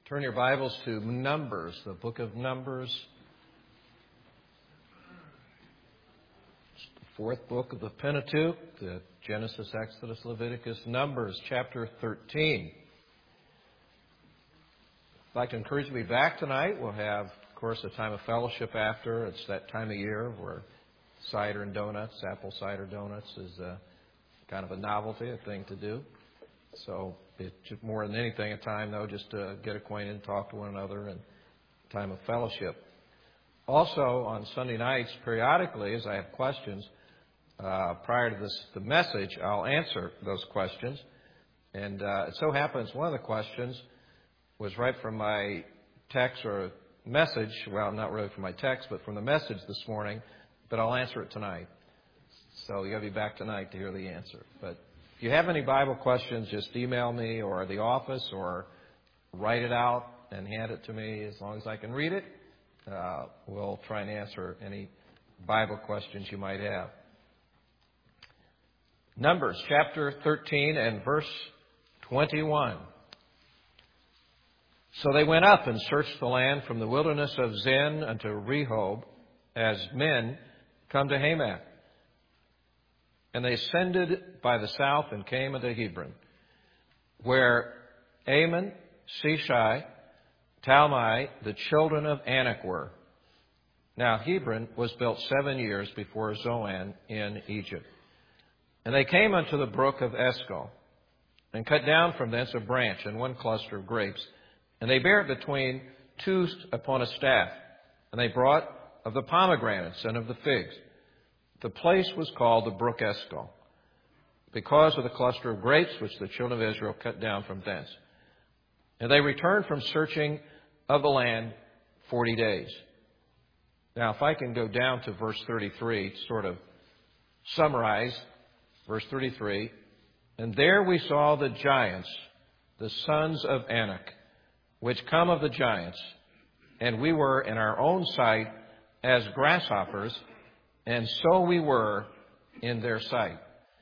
Turn your Bibles to Numbers, the book of Numbers. It's the fourth book of the Pentateuch, the Genesis, Exodus, Leviticus, Numbers, chapter 13. I'd like to encourage you to be back tonight. We'll have, of course, a time of fellowship after. It's that time of year where cider and donuts, apple cider donuts, is kind of a novelty, a thing to do. So it's more than anything a time, though, just to get acquainted and talk to one another and time of fellowship. Also, on Sunday nights, periodically, as I have questions, prior to the message, I'll answer those questions. And it so happens one of the questions was right from my text or message. Well, not really from my text, but from the message this morning. But I'll answer it tonight. So you got to be back tonight to hear the answer. But if you have any Bible questions, just email me or the office or write it out and hand it to me. As long as I can read it, we'll try and answer any Bible questions you might have. Numbers chapter 13 and verse 21. So they went up and searched the land from the wilderness of Zin unto Rehob, as men come to Hamath. And they ascended by the south and came unto Hebron, where Ammon, Sheshai, Talmai, the children of Anak were. Now Hebron was built 7 years before Zoan in Egypt. And they came unto the brook of Eshcol, and cut down from thence a branch and one cluster of grapes. And they bare it between two upon a staff. And they brought of the pomegranates and of the figs. The place was called the brook Eshcol, because of the cluster of grapes which the children of Israel cut down from thence. And they returned from searching of the land 40 days. Now, if I can go down to verse 33, sort of summarize verse 33. And there we saw the giants, the sons of Anak, which come of the giants, and we were in our own sight as grasshoppers, and so we were in their sight.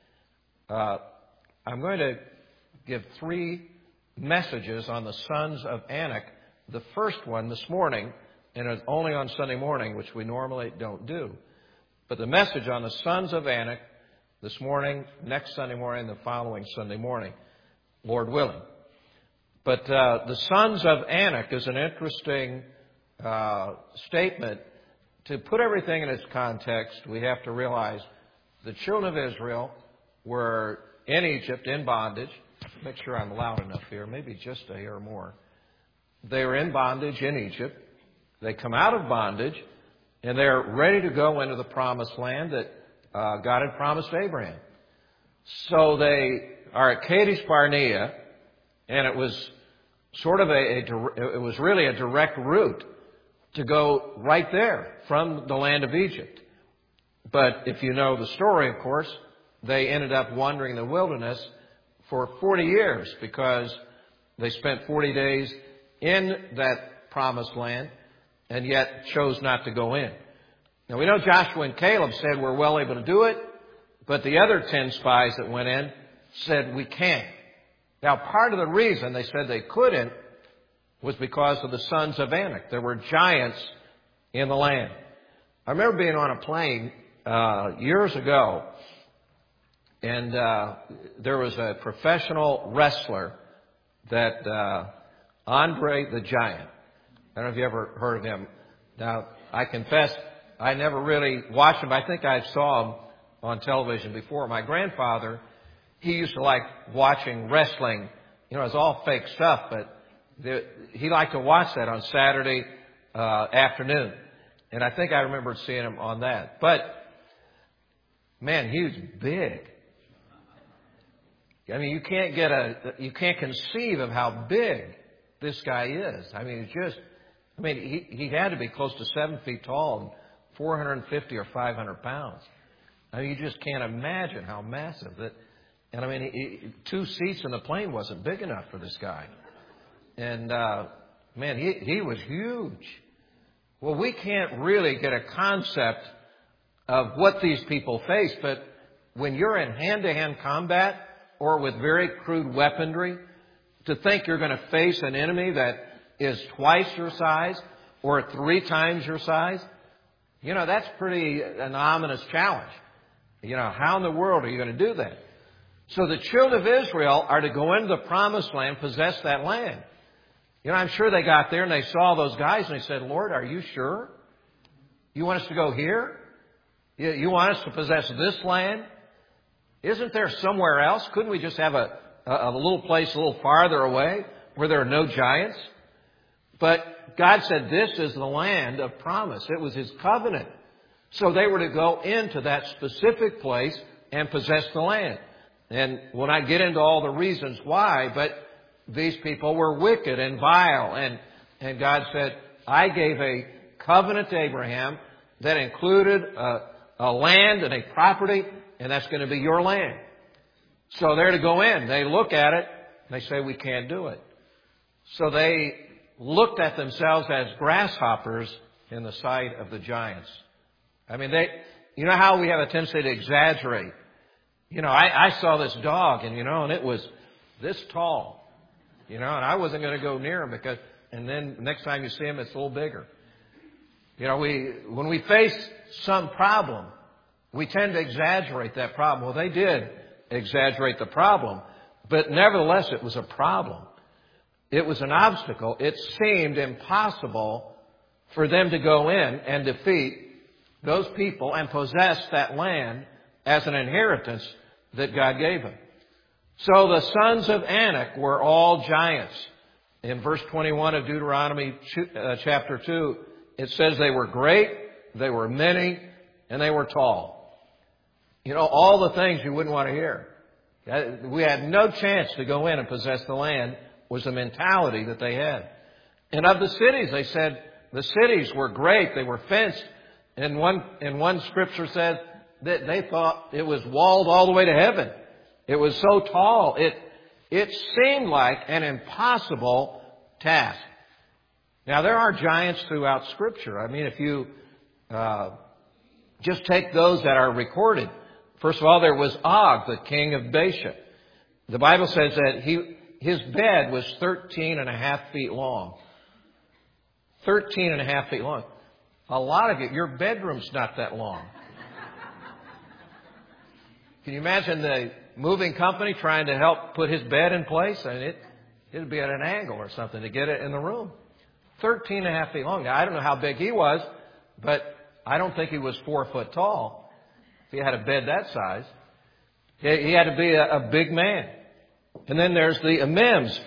I'm going to give 3 messages on the sons of Anak. The first one this morning, and it's only on Sunday morning, which we normally don't do. But the message on the sons of Anak this morning, next Sunday morning, the following Sunday morning, Lord willing. But the sons of Anak is an interesting statement. To put everything in its context, we have to realize the children of Israel were in Egypt in bondage. Make sure I'm loud enough here, maybe just a hair more. They were in bondage in Egypt. They come out of bondage, and they're ready to go into the promised land that God had promised Abraham. So they are at Kadesh Barnea, and it was sort of it was really a direct route to go right there from the land of Egypt. But if you know the story, of course, they ended up wandering in the wilderness for 40 years because they spent 40 days in that promised land and yet chose not to go in. Now, we know Joshua and Caleb said we're well able to do it, but the other 10 spies that went in said we can't. Now, part of the reason they said they couldn't was because of the sons of Anak. There were giants in the land. I remember being on a plane years ago, and there was a professional wrestler that Andre the Giant. I don't know if you ever heard of him. Now, I confess, I never really watched him. I think I saw him on television before. My grandfather, he used to like watching wrestling. You know, it's all fake stuff, but he liked to watch that on Saturday afternoon. And I think I remembered seeing him on that. But, man, he was big. I mean, you can't conceive of how big this guy is. I mean, he had to be close to 7 feet tall and 450 or 500 pounds. I mean, you just can't imagine how massive that. And I mean, 2 seats in the plane wasn't big enough for this guy. And, man, he was huge. Well, we can't really get a concept of what these people face, but when you're in hand-to-hand combat or with very crude weaponry, to think you're going to face an enemy that is twice your size or 3 times your size, that's pretty an ominous challenge. How in the world are you going to do that? So the children of Israel are to go into the promised land, possess that land. I'm sure they got there and they saw those guys and they said, Lord, are you sure? You want us to go here? You want us to possess this land? Isn't there somewhere else? Couldn't we just have a little place a little farther away where there are no giants? But God said this is the land of promise. It was His covenant. So they were to go into that specific place and possess the land. And we'll not get into all the reasons why, but these people were wicked and vile. And God said, I gave a covenant to Abraham that included a land and a property, and that's going to be your land. So they're to go in. They look at it, and they say, we can't do it. So they looked at themselves as grasshoppers in the sight of the giants. I mean, you know how we have a tendency to exaggerate. I saw this dog, and it was this tall, and I wasn't going to go near him and then next time you see him, it's a little bigger. When we face some problem, we tend to exaggerate that problem. Well, they did exaggerate the problem, but nevertheless, it was a problem. It was an obstacle. It seemed impossible for them to go in and defeat those people and possess that land as an inheritance that God gave them. So the sons of Anak were all giants. In verse 21 of Deuteronomy chapter 2, it says they were great, they were many, and they were tall. All the things you wouldn't want to hear. We had no chance to go in and possess the land was the mentality that they had. And of the cities, they said the cities were great, they were fenced. And one scripture said that they thought it was walled all the way to heaven. It was so tall. It seemed like an impossible task. Now, there are giants throughout Scripture. I mean, if you just take those that are recorded. First of all, there was Og, the king of Bashan. The Bible says that his bed was 13.5 feet long. 13.5 feet long. A lot of your bedroom's not that long. Can you imagine the moving company trying to help put his bed in place? I mean, it'd be at an angle or something to get it in the room. 13.5 feet long. Now, I don't know how big he was, but I don't think he was 4 foot tall. If he had a bed that size, he had to be a big man. And then there's the Emims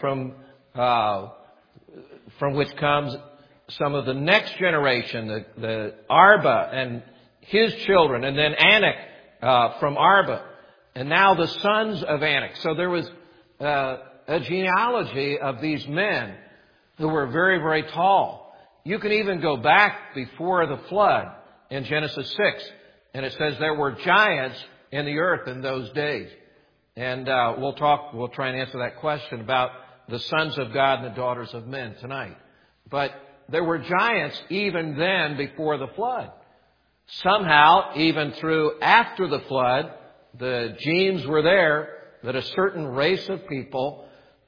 from which comes some of the next generation, the Arba and his children, and then Anak from Arba, and now the sons of Anak. So there was a genealogy of these men who were very, very tall. You can even go back before the flood in Genesis 6, and it says there were giants in the earth in those days. And we'll try and answer that question about the sons of God and the daughters of men tonight. But there were giants even then before the flood. Somehow, even through after the flood, the genes were there that a certain race of people,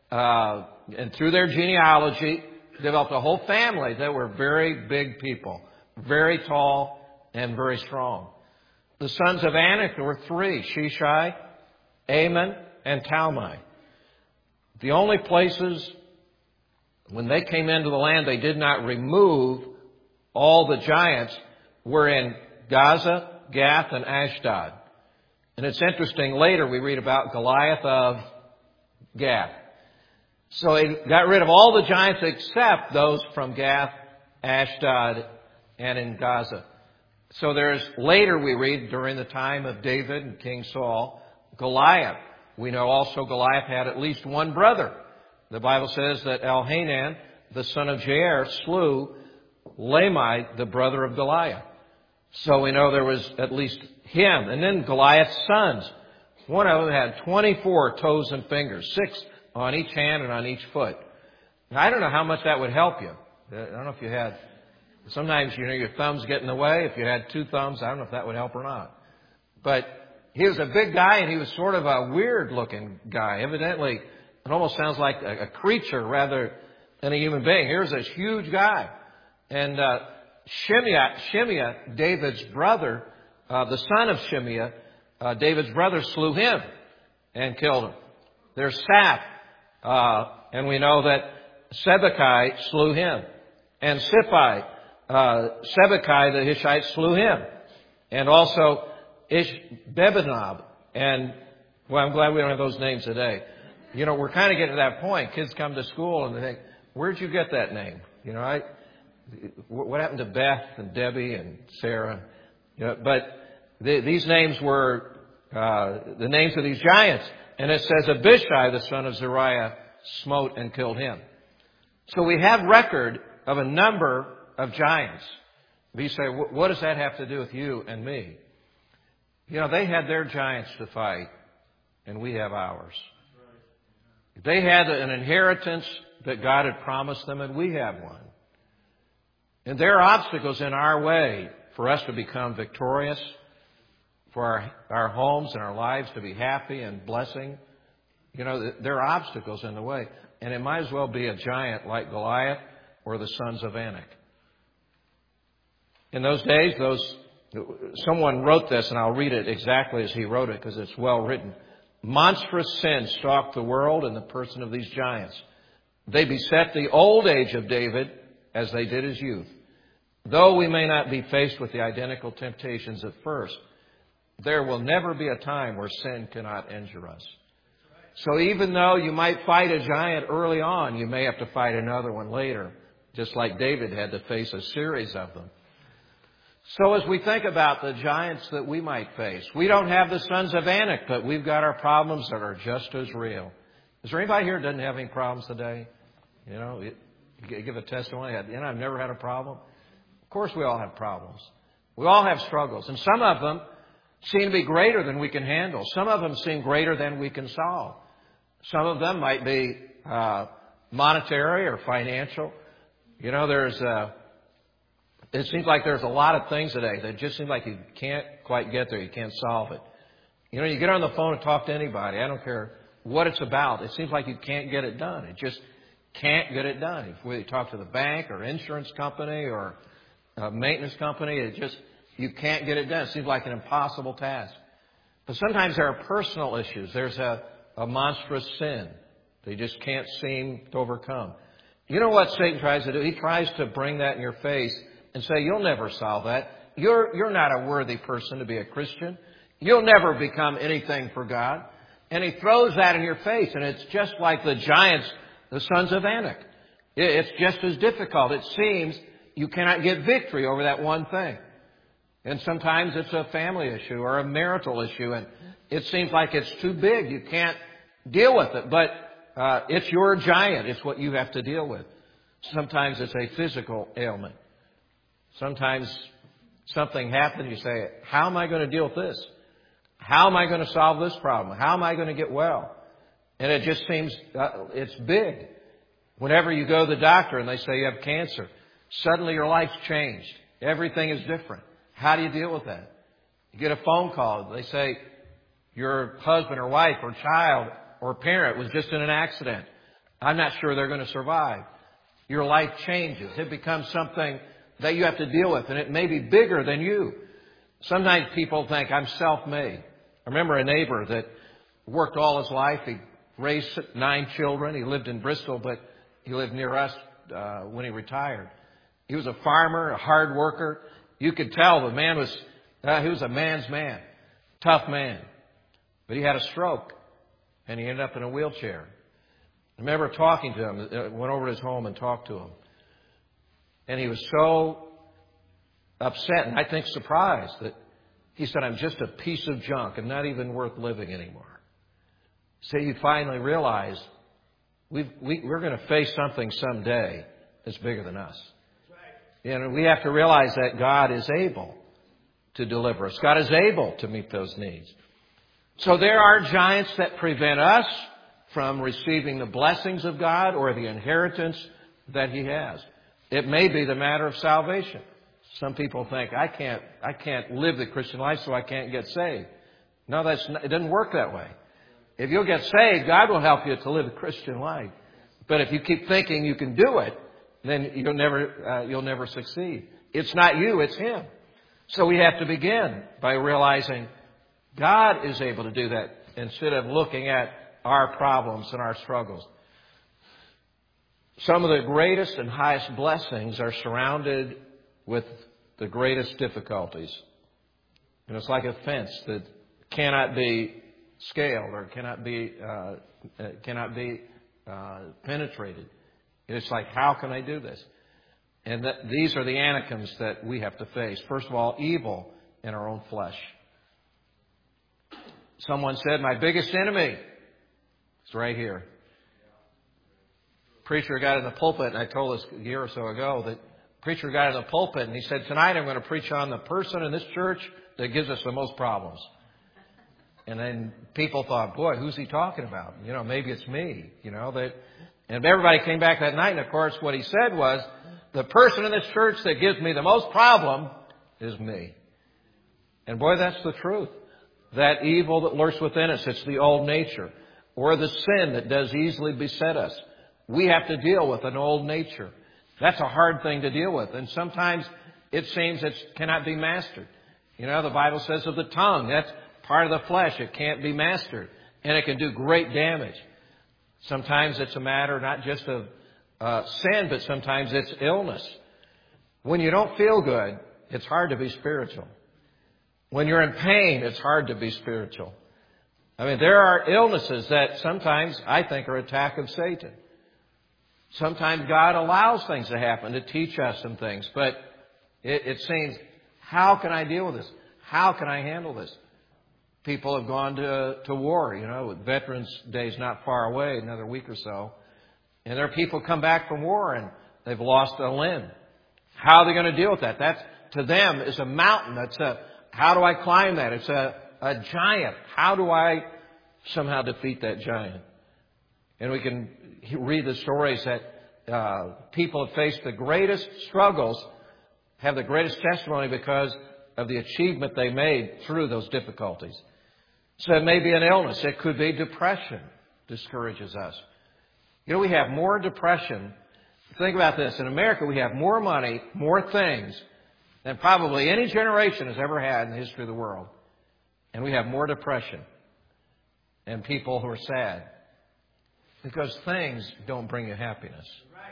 and through their genealogy, developed a whole family that were very big people, very tall and very strong. The sons of Anak were 3, Sheshai, Ammon, and Talmai. The only places when they came into the land they did not remove all the giants were in Gaza, Gath, and Ashdod. And it's interesting, later we read about Goliath of Gath. So he got rid of all the giants except those from Gath, Ashdod, and in Gaza. So later we read during the time of David and King Saul, Goliath. We know also Goliath had at least one brother. The Bible says that Elhanan, the son of Jair, slew Lamai, the brother of Goliath. So we know there was at least him. And then Goliath's sons. One of them had 24 toes and fingers, 6 on each hand and on each foot. Now, I don't know how much that would help you. I don't know if you had, sometimes, your thumbs get in the way. If you had 2 thumbs, I don't know if that would help or not. But he was a big guy, and he was sort of a weird-looking guy. Evidently, it almost sounds like a creature rather in a human being. Here's this huge guy. And Shimea, David's brother, the son of Shimea, David's brother slew him and killed him. There's Saph, and we know that Sibbecai slew him. And Sippai, Sibbecai the Hishite slew him. And also Ishbebenob. And, well, I'm glad we don't have those names today. You know, we're kind of getting to that point. Kids come to school and they think, where'd you get that name? You know, what happened to Beth and Debbie and Sarah? You know, but these names were the names of these giants. And it says Abishai, the son of Zeruiah, smote and killed him. So we have record of a number of giants. You say, what does that have to do with you and me? You know, they had their giants to fight, and we have ours. They had an inheritance that God had promised them, and we have one. And there are obstacles in our way for us to become victorious, for our homes and our lives to be happy and blessing. You know, there are obstacles in the way. And it might as well be a giant like Goliath or the sons of Anak. In those days, someone wrote this, and I'll read it exactly as he wrote it because it's well written. Monstrous sin stalked the world in the person of these giants. They beset the old age of David as they did his youth. Though we may not be faced with the identical temptations at first, there will never be a time where sin cannot injure us. So even though you might fight a giant early on, you may have to fight another one later, just like David had to face a series of them. So as we think about the giants that we might face, we don't have the sons of Anak, but we've got our problems that are just as real. Is there anybody here that doesn't have any problems today? You know, you give a testimony, you know, I've never had a problem. Of course we all have problems. We all have struggles. And some of them seem to be greater than we can handle. Some of them seem greater than we can solve. Some of them might be monetary or financial. You know, it seems like there's a lot of things today that just seem like you can't quite get there. You can't solve it. You know, you get on the phone and talk to anybody. I don't care what it's about. It seems like you can't get it done. It just can't get it done. If we talk to the bank or insurance company or a maintenance company, you can't get it done. It seems like an impossible task. But sometimes there are personal issues. There's a monstrous sin they just can't seem to overcome. You know what Satan tries to do? He tries to bring that in your face and say, you'll never solve that. You're not a worthy person to be a Christian. You'll never become anything for God. And he throws that in your face, and it's just like the giants, the sons of Anak. It's just as difficult. It seems you cannot get victory over that one thing. And sometimes it's a family issue or a marital issue, and it seems like it's too big. You can't deal with it. But it's your giant. It's what you have to deal with. Sometimes it's a physical ailment. Sometimes something happens. You say, how am I going to deal with this? How am I going to solve this problem? How am I going to get well? And it just seems it's big. Whenever you go to the doctor and they say you have cancer, suddenly your life's changed. Everything is different. How do you deal with that? You get a phone call. They say your husband or wife or child or parent was just in an accident. I'm not sure they're going to survive. Your life changes. It becomes something that you have to deal with, and it may be bigger than you. Sometimes people think, I'm self-made. I remember a neighbor that worked all his life. He raised 9 children. He lived in Bristol, but he lived near us when he retired. He was a farmer, a hard worker. You could tell the man he was a man's man, tough man. But he had a stroke, and he ended up in a wheelchair. I remember talking to him, went over to his home and talked to him. And he was so upset and I think surprised that he said, I'm just a piece of junk. I'm not even worth living anymore. So you finally realize we're going to face something someday that's bigger than us. And we have to realize that God is able to deliver us. God is able to meet those needs. So there are giants that prevent us from receiving the blessings of God or the inheritance that He has. It may be the matter of salvation. Some people think, I can't live the Christian life, so I can't get saved. No, it doesn't work that way. If you'll get saved, God will help you to live the Christian life. But if you keep thinking you can do it, then you'll never succeed. It's not you, it's Him. So we have to begin by realizing God is able to do that instead of looking at our problems and our struggles. Some of the greatest and highest blessings are surrounded with the greatest difficulties. And it's like a fence that cannot be scaled or cannot be penetrated. It's like, how can I do this? And these are the anachems that we have to face. First of all, evil in our own flesh. Someone said, my biggest enemy is right here. Preacher got in the pulpit, and I told this a year or so ago, that preacher got in the pulpit and he said, tonight I'm going to preach on the person in this church that gives us the most problems. And then people thought, boy, who's he talking about? Maybe it's me. And everybody came back that night, and of course what he said was, the person in this church that gives me the most problem is me. And boy, that's the truth. That evil that lurks within us, it's the old nature. Or the sin that does easily beset us. We have to deal with an old nature. That's a hard thing to deal with. And sometimes it seems it cannot be mastered. The Bible says of the tongue, that's part of the flesh. It can't be mastered. And it can do great damage. Sometimes it's a matter not just of sin, but sometimes it's illness. When you don't feel good, it's hard to be spiritual. When you're in pain, it's hard to be spiritual. There are illnesses that sometimes I think are an attack of Satan. Sometimes God allows things to happen to teach us some things. But it seems, how can I deal with this? How can I handle this? People have gone to war. Veterans Day is not far away, another week or so. And there are people come back from war and they've lost a limb. How are they going to deal with that? That, to them, is a mountain. How do I climb that? It's a giant. How do I somehow defeat that giant? And we can read the stories that people have faced the greatest struggles, have the greatest testimony because of the achievement they made through those difficulties. So it may be an illness. It could be depression discourages us. We have more depression. Think about this. In America, we have more money, more things than probably any generation has ever had in the history of the world. And we have more depression and people who are sad because things don't bring you happiness.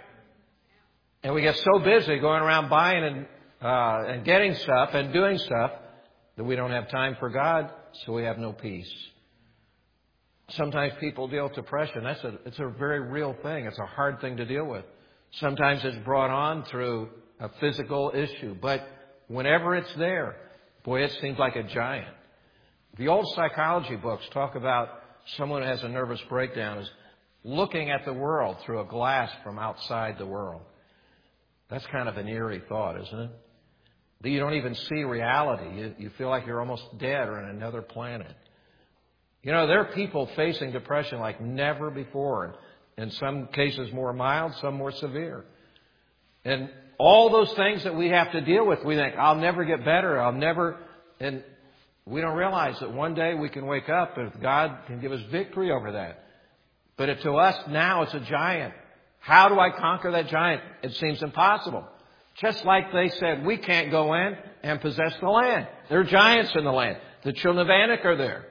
And we get so busy going around buying and getting stuff and doing stuff that we don't have time for God, so we have no peace. Sometimes people deal with depression. It's a very real thing. It's a hard thing to deal with. Sometimes it's brought on through a physical issue. But whenever it's there, boy, it seems like a giant. The old psychology books talk about someone who has a nervous breakdown as looking at the world through a glass from outside the world. That's kind of an eerie thought, isn't it? That you don't even see reality. You feel like you're almost dead or in another planet. There are people facing depression like never before. In some cases more mild, some more severe. And all those things that we have to deal with, we think, I'll never get better. And we don't realize that one day we can wake up and God can give us victory over that. But to us now it's a giant. How do I conquer that giant? It seems impossible. Just like they said, we can't go in and possess the land. There are giants in the land. The children of Anak are there.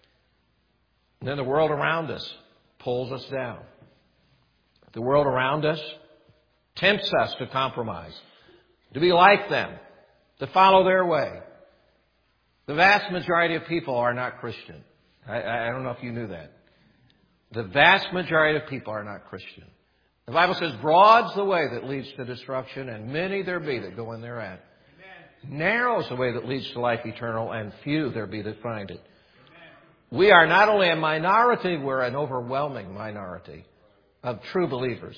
And then the world around us pulls us down. The world around us tempts us to compromise, to be like them, to follow their way. The vast majority of people are not Christian. I don't know if you knew that. The vast majority of people are not Christian. The Bible says, broad's the way that leads to destruction, and many there be that go in thereat. Narrow's the way that leads to life eternal, and few there be that find it. We are not only a minority, we're an overwhelming minority of true believers.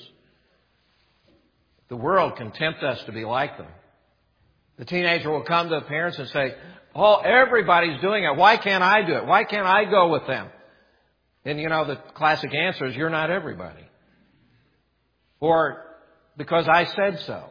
The world can tempt us to be like them. The teenager will come to the parents and say, oh, everybody's doing it. Why can't I do it? Why can't I go with them? And the classic answer is, you're not everybody. Or, because I said so.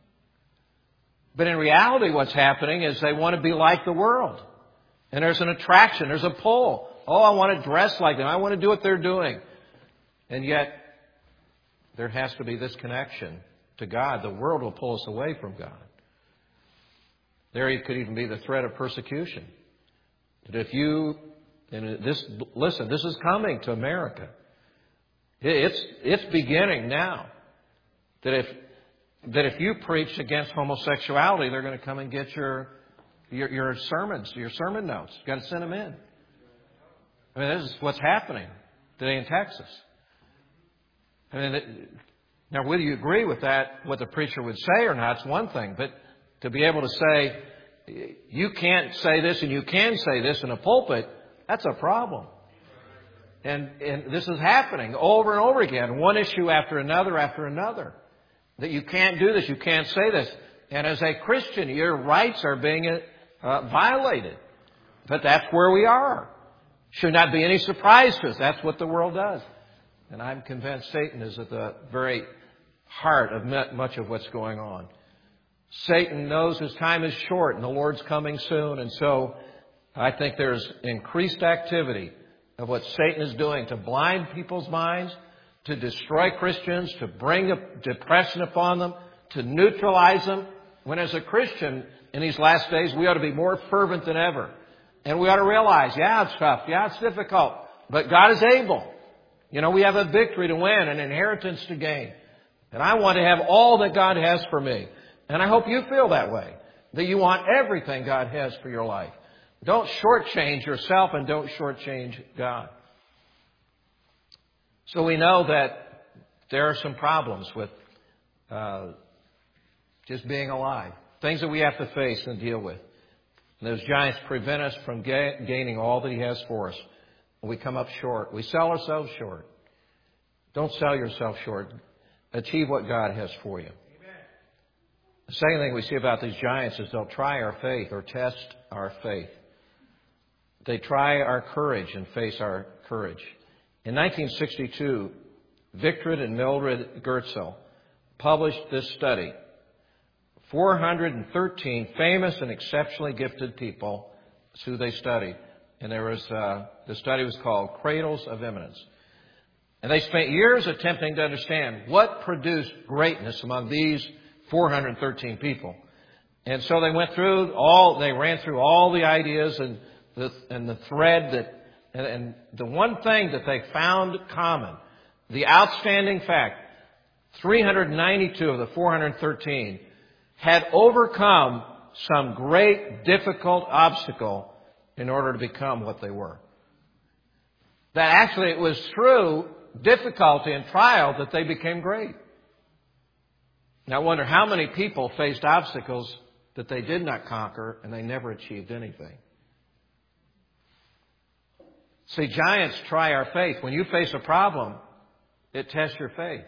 But in reality, what's happening is they want to be like the world. And there's an attraction, there's a pull. Oh, I want to dress like them. I want to do what they're doing. And yet, there has to be this connection to God. The world will pull us away from God. There could even be the threat of persecution. That if you, and this is coming to America. It's beginning now. That if you preach against homosexuality, they're going to come and get your sermons, your sermon notes. You've got to send them in. I mean, this is what's happening today in Texas. I mean, now whether you agree with that, what the preacher would say or not, it's one thing. But to be able to say, you can't say this and you can say this in a pulpit, that's a problem. And this is happening over and over again, one issue after another. That you can't do this, you can't say this. And as a Christian, your rights are being violated. But that's where we are. Should not be any surprise to us. That's what the world does. And I'm convinced Satan is at the very heart of much of what's going on. Satan knows his time is short and the Lord's coming soon. And so I think there's increased activity of what Satan is doing to blind people's minds, to destroy Christians, to bring depression upon them, to neutralize them. When as a Christian in these last days, we ought to be more fervent than ever. And we ought to realize, yeah, it's tough. Yeah, it's difficult. But God is able. You know, we have a victory to win, an inheritance to gain. And I want to have all that God has for me. And I hope you feel that way. That you want everything God has for your life. Don't shortchange yourself and don't shortchange God. So we know that there are some problems with just being alive. Things that we have to face and deal with. And those giants prevent us from gaining all that He has for us. We come up short. We sell ourselves short. Don't sell yourself short. Achieve what God has for you. Amen. The second thing we see about these giants is they'll try our faith or test our faith. They try our courage and face our courage. In 1962, Victorin and Mildred Gerstle published this study. 413 famous and exceptionally gifted people who they studied. And the study was called Cradles of Eminence. And they spent years attempting to understand what produced greatness among these 413 people. And so they ran through all the ideas and the thread and the one thing that they found common, the outstanding fact, 392 of the 413 had overcome some great difficult obstacle in order to become what they were. That actually it was through difficulty and trial that they became great. Now I wonder how many people faced obstacles that they did not conquer and they never achieved anything. See, giants try our faith. When you face a problem, it tests your faith.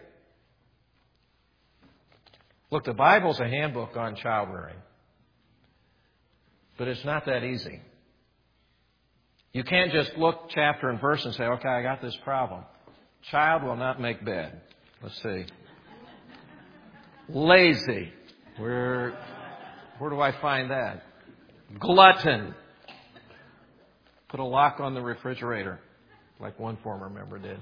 Look, the Bible's a handbook on child rearing. But it's not that easy. You can't just look chapter and verse and say, okay, I got this problem. Child will not make bed. Let's see. Lazy. Where do I find that? Glutton. Put a lock on the refrigerator, like one former member did.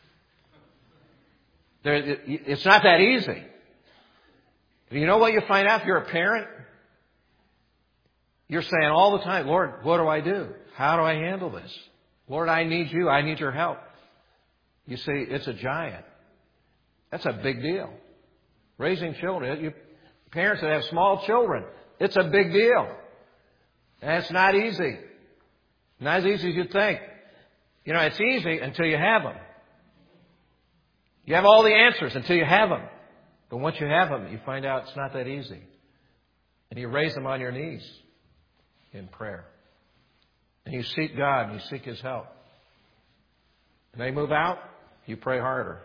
It's not that easy. You know what you find out if you're a parent? You're saying all the time, Lord, what do I do? How do I handle this? Lord, I need you. I need your help. You see, it's a giant. That's a big deal. Raising children, parents that have small children, it's a big deal. And it's not easy. Not as easy as you'd think. You know, it's easy until you have them. You have all the answers until you have them. But once you have them, you find out it's not that easy. And you raise them on your knees in prayer. And you seek God and you seek His help. And they move out, you pray harder.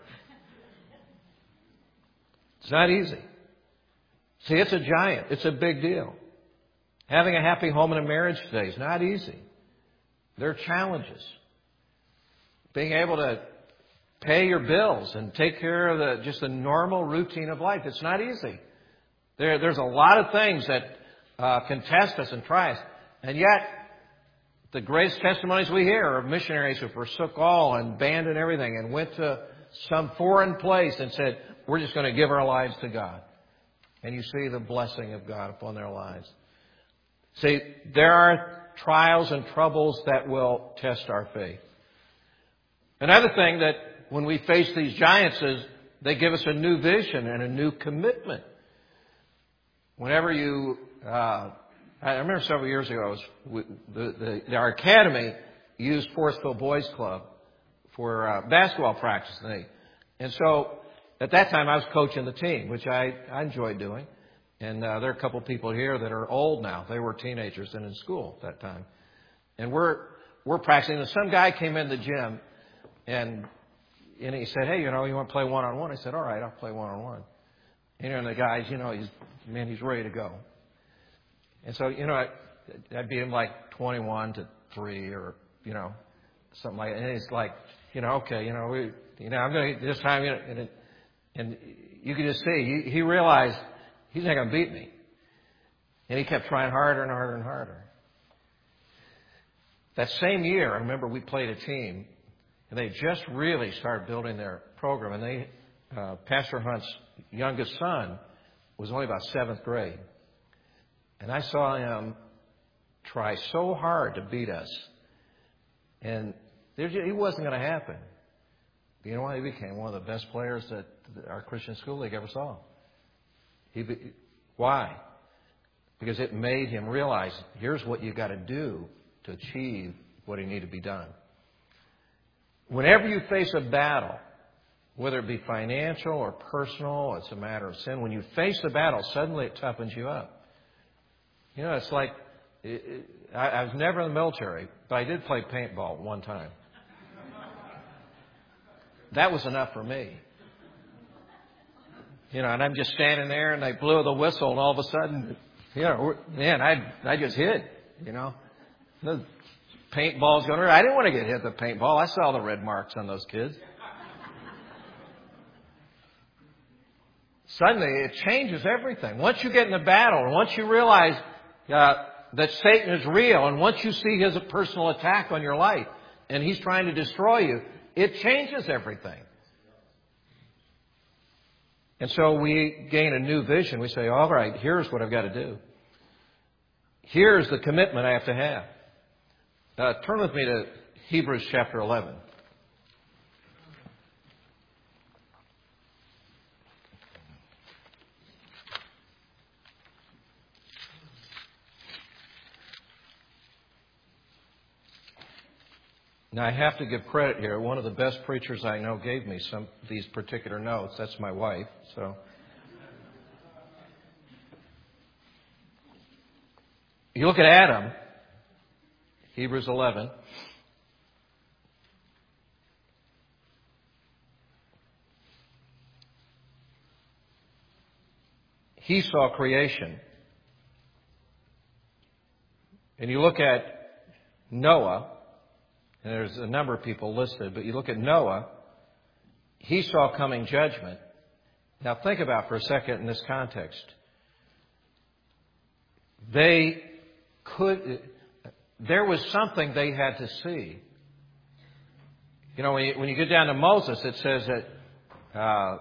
It's not easy. See, it's a giant. It's a big deal. Having a happy home and a marriage today is not easy. There are challenges. Being able to pay your bills and take care of just the normal routine of life. It's not easy. There's a lot of things that can test us and try us. And yet, the greatest testimonies we hear are of missionaries who forsook all and abandoned everything and went to some foreign place and said, we're just going to give our lives to God. And you see the blessing of God upon their lives. See, there are trials and troubles that will test our faith. Another thing that when we face these giants is they give us a new vision and a new commitment. Whenever you, I remember several years ago, our academy used Forestville Boys Club for basketball practice. And so at that time I was coaching the team, which I enjoyed doing. And there are a couple of people here that are old now. They were teenagers and in school at that time. And we're practicing. And some guy came in the gym and he said, hey, you want to play one-on-one? I said, all right, I'll play one-on-one. And the guys, he's ready to go. And so, I'd beat him like 21-3 or, something like that. And he's like, okay, I'm going to, this time, and you could just see, he realized he's not going to beat me. And he kept trying harder and harder and harder. That same year, I remember we played a team, and they just really started building their program. And Pastor Hunt's youngest son was only about 7th grade. And I saw him try so hard to beat us. And it wasn't going to happen. But you know what? He became one of the best players that our Christian school league ever saw. Why? Because it made him realize, here's what you got to do to achieve what needed to be done. Whenever you face a battle, whether it be financial or personal, it's a matter of sin. When you face the battle, suddenly it toughens you up. It's like, I was never in the military, but I did play paintball one time. That was enough for me. And I'm just standing there and they blew the whistle and all of a sudden, I just hid, The paintball's going around. I didn't want to get hit with the paintball. I saw the red marks on those kids. Suddenly, it changes everything. Once you get in the battle, and once you realize that Satan is real, and once you see his personal attack on your life, and he's trying to destroy you, it changes everything. And so we gain a new vision. We say, all right, here's what I've got to do. Here's the commitment I have to have. Turn with me to Hebrews chapter 11. Now, I have to give credit here. One of the best preachers I know gave me some of these particular notes. That's my wife. So, you look at Adam, Hebrews 11. He saw creation. And you look at Noah. And there's a number of people listed, but you look at Noah, he saw coming judgment. Now think about for a second in this context. There was something they had to see. When you get down to Moses, it says that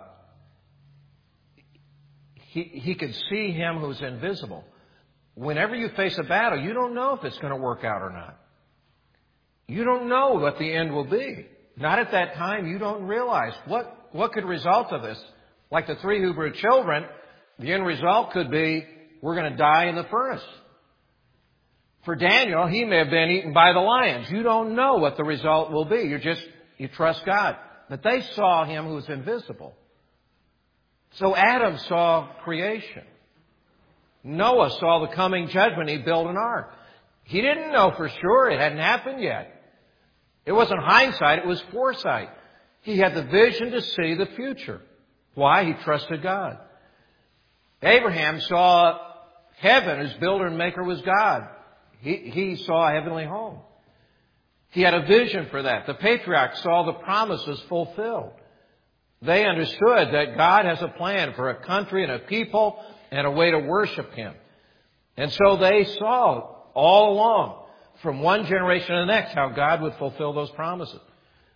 he could see him who's invisible. Whenever you face a battle, you don't know if it's going to work out or not. You don't know what the end will be. Not at that time. You don't realize what could result of this. Like the 3 Hebrew children, the end result could be we're going to die in the furnace. For Daniel, he may have been eaten by the lions. You don't know what the result will be. You trust God. But they saw him who was invisible. So Adam saw creation. Noah saw the coming judgment. He built an ark. He didn't know for sure. It hadn't happened yet. It wasn't hindsight. It was foresight. He had the vision to see the future. Why? He trusted God. Abraham saw heaven. His builder and maker was God. He saw a heavenly home. He had a vision for that. The patriarchs saw the promises fulfilled. They understood that God has a plan for a country and a people and a way to worship Him. And so they saw all along, from one generation to the next, how God would fulfill those promises.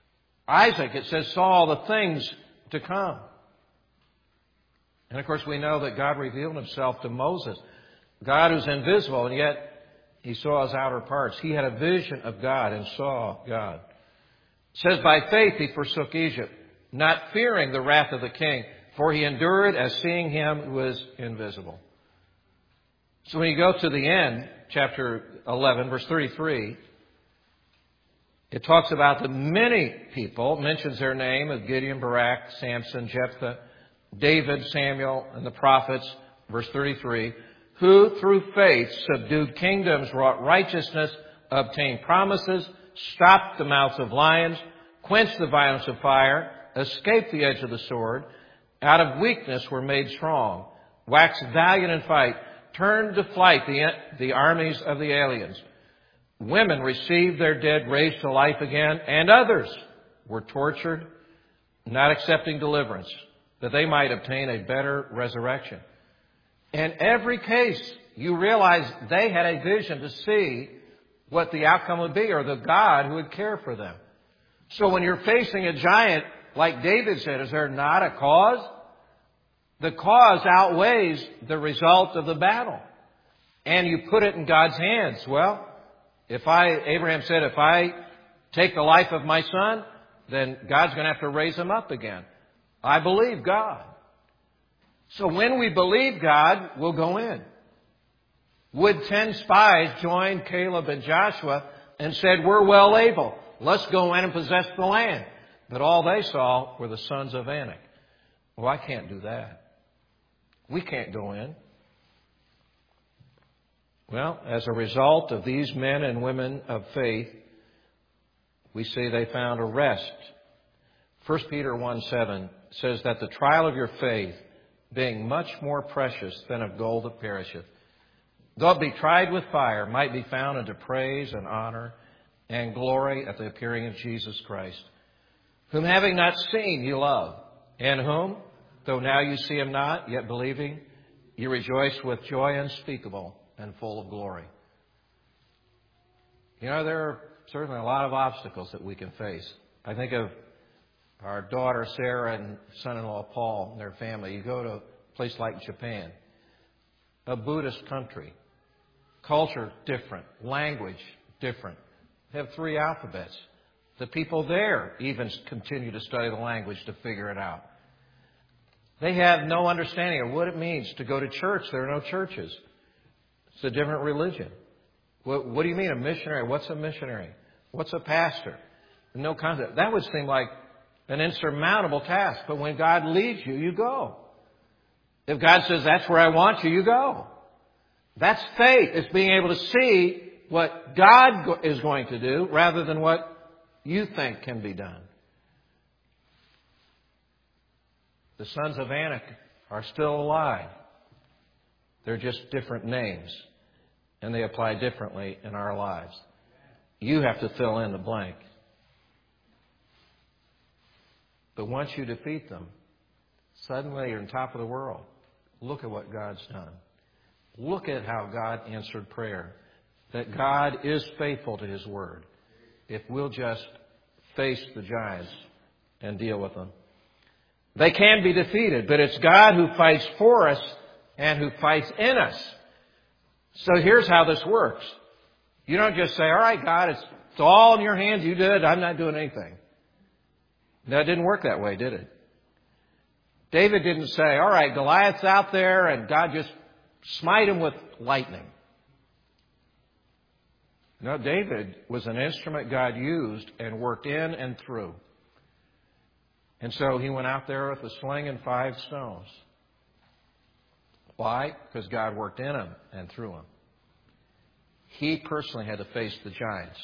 Isaac, it says, saw the things to come. And of course we know that God revealed himself to Moses. God who's invisible, and yet he saw his outer parts. He had a vision of God and saw God. It says, by faith he forsook Egypt, not fearing the wrath of the king, for he endured as seeing him who is invisible. So when you go to the end, chapter 11, verse 33, it talks about the many people, mentions their name of Gideon, Barak, Samson, Jephthah, David, Samuel, and the prophets, verse 33, who through faith subdued kingdoms, wrought righteousness, obtained promises, stopped the mouths of lions, quenched the violence of fire, escaped the edge of the sword, out of weakness were made strong, waxed valiant in fight, turned to flight the armies of the aliens. Women received their dead raised to life again, and others were tortured, not accepting deliverance, that they might obtain a better resurrection. In every case, you realize they had a vision to see what the outcome would be, or the God who would care for them. So when you're facing a giant, like David said, is there not a cause? The cause outweighs the result of the battle. And you put it in God's hands. Well, Abraham said, if I take the life of my son, then God's going to have to raise him up again. I believe God. So when we believe God, we'll go in. Would 10 spies join Caleb and Joshua and said, we're well able. Let's go in and possess the land. But all they saw were the sons of Anak. Well, I can't do that. We can't go in. Well, as a result of these men and women of faith, we see they found a rest. 1 Peter 1:7 says that the trial of your faith, being much more precious than of gold that perisheth, though it be tried with fire, might be found unto praise and honor and glory at the appearing of Jesus Christ, whom having not seen you love, and whom, though now you see him not, yet believing, you rejoice with joy unspeakable and full of glory. You know, there are certainly a lot of obstacles that we can face. I think of our daughter Sarah and son-in-law Paul and their family. You go to a place like Japan, a Buddhist country, culture different, language different. They have 3 alphabets. The people there even continue to study the language to figure it out. They have no understanding of what it means to go to church. There are no churches. It's a different religion. What do you mean a missionary? What's a missionary? What's a pastor? No concept. That would seem like an insurmountable task. But when God leads you, you go. If God says, that's where I want you, you go. That's faith. It's being able to see what God is going to do rather than what you think can be done. The sons of Anak are still alive. They're just different names, and they apply differently in our lives. You have to fill in the blank. But once you defeat them, suddenly you're on top of the world. Look at what God's done. Look at how God answered prayer. That God is faithful to His Word if we'll just face the giants and deal with them. They can be defeated, but it's God who fights for us and who fights in us. So here's how this works. You don't just say, all right, God, it's all in your hands. You did it. I'm not doing anything. No, it didn't work that way, did it? David didn't say, all right, Goliath's out there and God just smite him with lightning. No, David was an instrument God used and worked in and through. And so he went out there with a sling and 5 stones. Why? Because God worked in him and through him. He personally had to face the giants.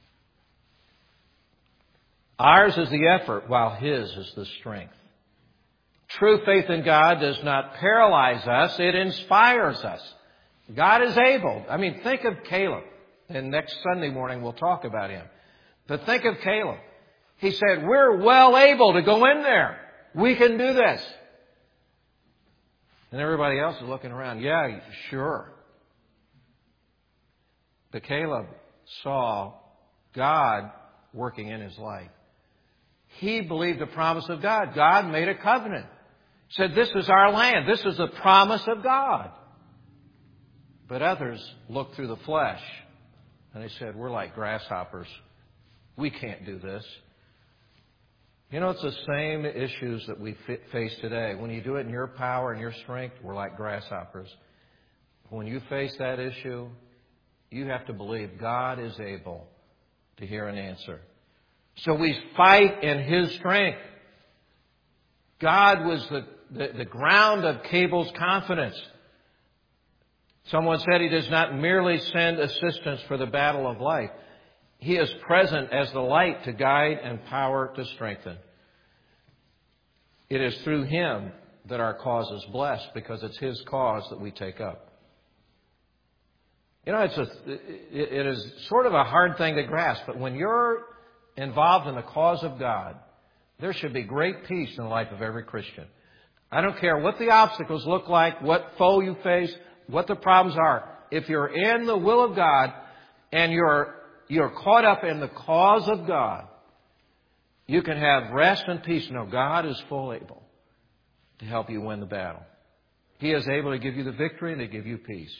Ours is the effort, while His is the strength. True faith in God does not paralyze us. It inspires us. God is able. I mean, think of Caleb. And next Sunday morning we'll talk about him. But think of Caleb. He said, we're well able to go in there. We can do this. And everybody else is looking around. Yeah, sure. But Caleb saw God working in his life. He believed the promise of God. God made a covenant. Said, this is our land. This is the promise of God. But others looked through the flesh and they said, we're like grasshoppers. We can't do this. You know, it's the same issues that we face today. When you do it in your power and your strength, we're like grasshoppers. When you face that issue, you have to believe God is able to hear and answer. So we fight in His strength. God was the ground of Cable's confidence. Someone said He does not merely send assistance for the battle of life. He is present as the light to guide and power to strengthen. It is through Him that our cause is blessed, because it's His cause that we take up. You know, it is sort of a hard thing to grasp, but when you're involved in the cause of God, there should be great peace in the life of every Christian. I don't care what the obstacles look like, what foe you face, what the problems are. If you're in the will of God and you're caught up in the cause of God, you can have rest and peace. No, God is full able to help you win the battle. He is able to give you the victory and to give you peace.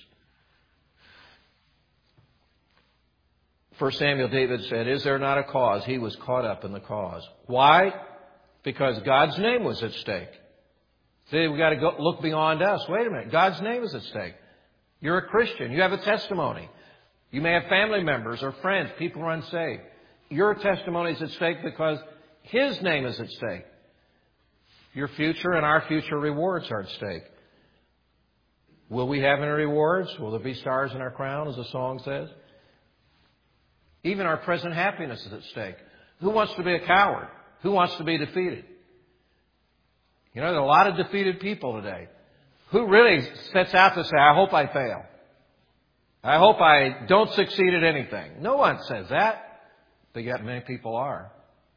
1 Samuel, David said, is there not a cause? He was caught up in the cause. Why? Because God's name was at stake. See, we've got to go look beyond us. Wait a minute. God's name is at stake. You're a Christian. You have a testimony. You may have family members or friends, people who are unsaved. Your testimony is at stake because His name is at stake. Your future and our future rewards are at stake. Will we have any rewards? Will there be stars in our crown, as the song says? Even our present happiness is at stake. Who wants to be a coward? Who wants to be defeated? You know, there are a lot of defeated people today. Who really sets out to say, I hope I fail. I hope I don't succeed at anything. No one says that, but yet many people are.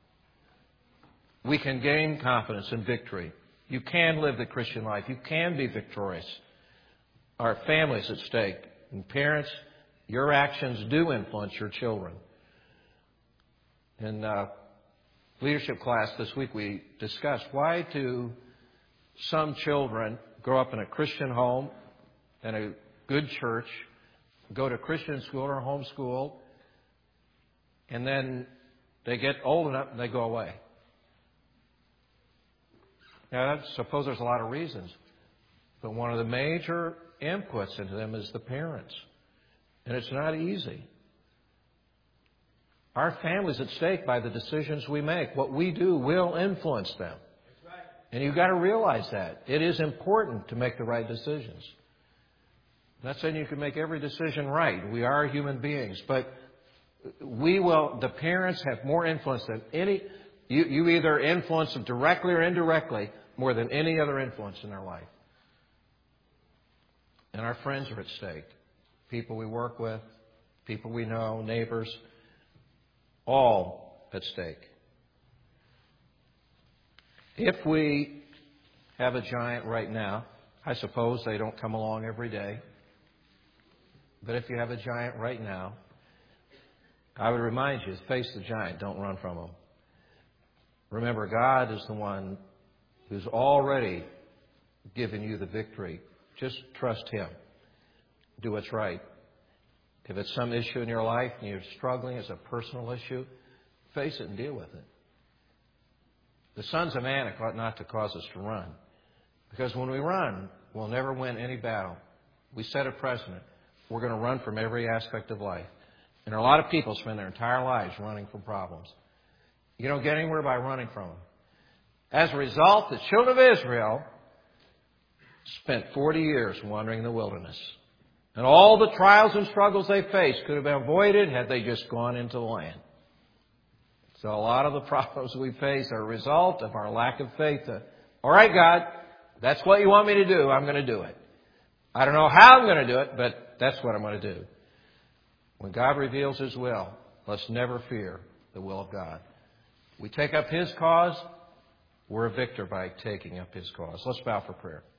We can gain confidence and victory. You can live the Christian life. You can be victorious. Our family's at stake. And parents, your actions do influence your children. In leadership class this week, we discussed why do some children grow up in a Christian home and a good church, go to Christian school or homeschool, and then they get old enough and they go away. Now, I suppose there's a lot of reasons, but one of the major inputs into them is the parents. And it's not easy. Our family's at stake by the decisions we make. What we do will influence them. That's right. And you've got to realize that. It is important to make the right decisions. I'm not saying you can make every decision right. We are human beings. But the parents have more influence than any. You either influence them directly or indirectly more than any other influence in their life. And our friends are at stake. People we work with, people we know, neighbors, all at stake. If we have a giant right now, I suppose they don't come along every day, but if you have a giant right now, I would remind you, face the giant, don't run from him. Remember, God is the one who's already given you the victory. Just trust Him. Do what's right. If it's some issue in your life and you're struggling, it's a personal issue, face it and deal with it. The sons of Anak ought not to cause us to run. Because when we run, we'll never win any battle. We set a precedent. We're going to run from every aspect of life. And a lot of people spend their entire lives running from problems. You don't get anywhere by running from them. As a result, the children of Israel spent 40 years wandering in the wilderness. And all the trials and struggles they faced could have been avoided had they just gone into the land. So a lot of the problems we face are a result of our lack of faith. All right, God, that's what you want me to do. I'm going to do it. I don't know how I'm going to do it, but that's what I'm going to do. When God reveals His will, let's never fear the will of God. We take up His cause, we're a victor by taking up His cause. Let's bow for prayer.